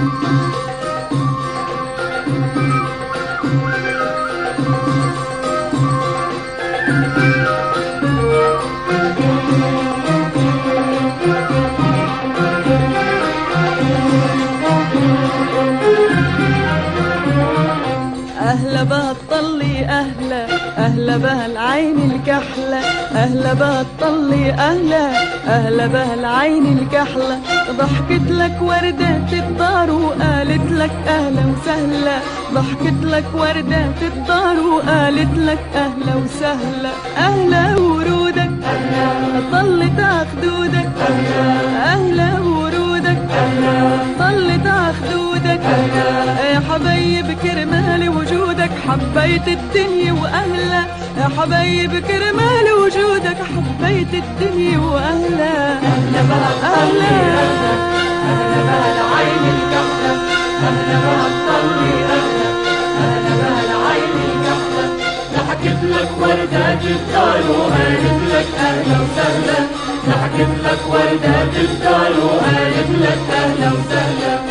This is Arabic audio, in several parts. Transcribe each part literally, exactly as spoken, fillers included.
أهلا بها الطلي أهلا، أهلا بها العين الكحلة، أهلا بها الطلي أهلا، أهلا بها العين الكحلة. ضحكت لك وردات الدار وقالت لك أهلا وسهلا، ضحكت لك وردات الدار وقالت لك أهلا وسهلا. أهلا ورودك أهلا، طلت خدودك أهلا، أهلا ورودك أهلا، طلت خدودك أهلا. يا حبايب كرمال وجودك حبيت الدنيا وأهلا، يا حبايب كرمال وجودك حبيت الدنيا وأهلا. أهلا بها الطلي أهلا، أهلا بها العين الكحلة، أهلا بها الطلي أهلا، أهلا بها العين الكحلة. ضحكت لك وردات الدار وقالت لك أهلا وسهلا، ضحكت لك وردات الدار وقالت لك أهلا وسهلا.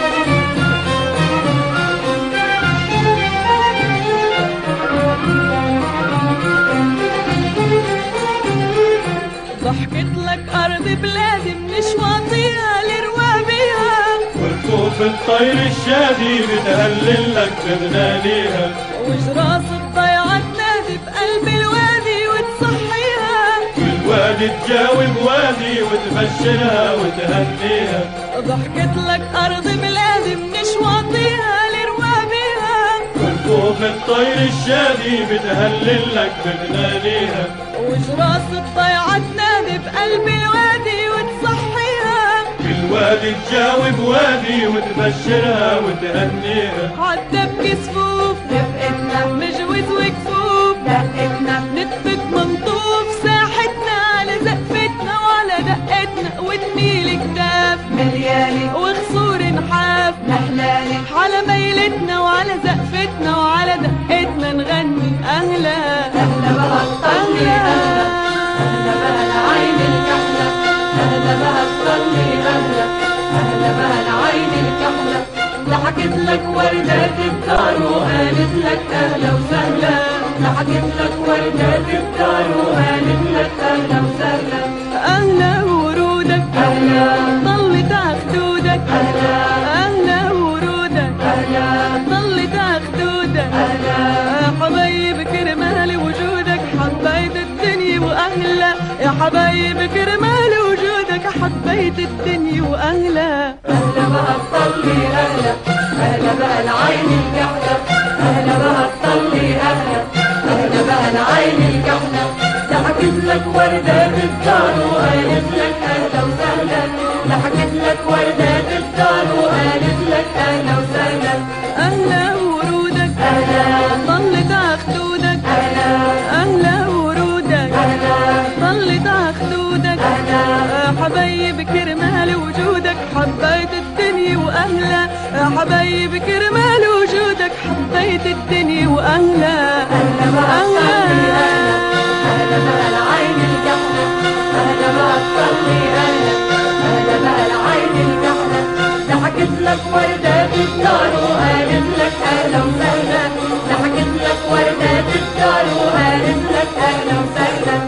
ضحكت لك أرض بلادي من شواطئها لروابيها، ورفوف الطير الشادي بتهلل لك بغنانيها، وجراس الضيعة تنادي بقلب الوادي وتصحيها، والوادي تجاوب وادي وتبشرها وتهنيها. ضحكت لك أرض بلادي من شواطئها لروابيها، ورفوف الطير الشادي بتهلل لك بغنانيها، وجراس الضيعة تنادي بقلب الوادي وتصحيها، الوادي تجاوب وادي وتبشرها وتهنيها. عالدبك صفوف رفقتنا مجوز وكفوف دقتنا، نتفك منطوف ساحتنا على زقفتنا وعلى دقتنا، وتميل كتاف مليالي وخصور نحاف نحلالي، على ميلتنا وعلى زقفتنا وعلى دقتنا نغني أهلا. أهلا بها الطلي أهلا، أهلا بها العين الكحلة، أهلا بها الطلي أهلا، أهلا بها العين الكحلة. ضحكت لك وردات الدار وقالت لك أهلا وسهلا، ضحكت لك وردات الدار وقالت لك أهلا وسهلا. أهلا ورودك أهلا، طلت خدودك أهلا، أهلا ورودك أهلا، طلت خدودك أهلا. يا حبايب كرمال وجودك حبيت الدنيا وأهلا، يا حبايب كرمال وجودك حبيت الدنيا وأهلا. أهلا بها الطلي أهلا، أهلا بها العين الكحلة، أهلا بها الطلي أهلا، أهلا بها العين الكحلة. ضحكت لك وردات الدار وقالت لك أهلا وسهلا، ضحكت لك وردات الدار وقالت لك أهلا وسهلا. أهلا ورودك أهلا، طلت خدودك أهلا، أهلا ورودك أهلا، طلت خدودك أهلا. يا حبايب كرمال وجودك حبيت الدنيا وأهلا، يا حبايب كرمال وجودك حبيت الدنيا وأهلا. أهلا بها الطلي أهلا، أهلا بها العين الكحلة، أهلا بها الطلي أهلا، أهلا بها العين الكحلة. ضحكت لك وردات الدار وقالت لك أهلا وسهلا، ضحكت لك وردات الدار وقالت لك أهلا وسهلا.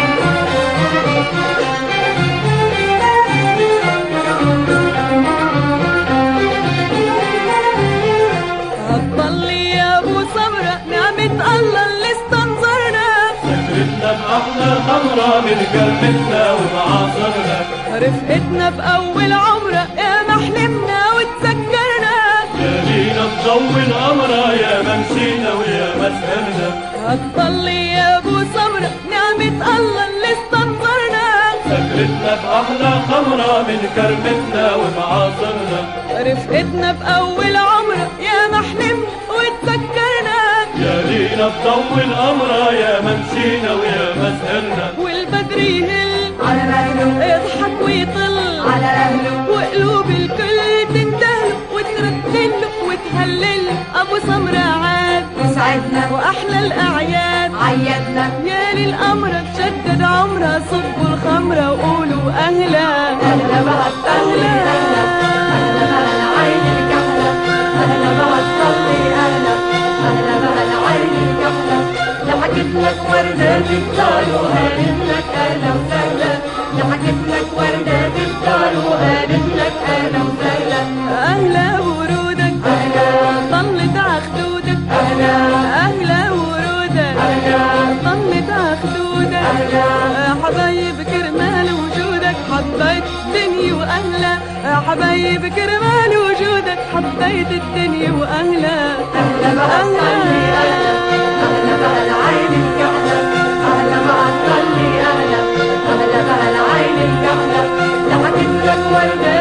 هتضلي يا أبو صبرة نعمة الله اللي استنظرنا، سكرتنا بأحلى خمرة من كرمتنا ومعاصرنا، رفقتنا بأول عمرة يا ما حلمنا وتذكرنا، ليالينا تضوي القمرة يا ما مشينا ويا ما سهرنا. هتضلي يا أبو صبرة نعمة الله اللي استنظرنا، سكرتنا بأحلى خمرة من كرمتنا ومعاصرنا، رفقتنا بأول عمرة يا ما حلمنا وتذكرنا، ليالينا تضوي القمرة يا ما مشينا ويا ما سهرنا. والبدر يهل على مهله يضحك ويطل على أهله، وقلوب الكل تندهله وتردله وتهلله. أبو سمرة عاد يسعدنا وأحلى الأعياد عيدنا، يا للقمرة تشدد عمرها صبوا الخمرة وقولوا أهلا. أهلا بها الطلي أهلا، أهلا بها العين الكحلة، وردة الدار وقالت لك أهلا وسهلا ضحكت لك وردة الدار وقالت لك أهلا وسهلا أهلا ورودك أهلا طلت عخدودك أهلا أهلا ورودك أهلا طلت عخدودك أهلا حبايب كرمال وجودك حبيت الدنيا وأهلا حبايب كرمال وجودك حبيت الدنيا وأهلا أهلا بقى الطلي أهلا أهلا بقى العين الكحلة أهلا بقى الطلي أهلا أهلا بقى العين الكحلة ضحكت لك وردة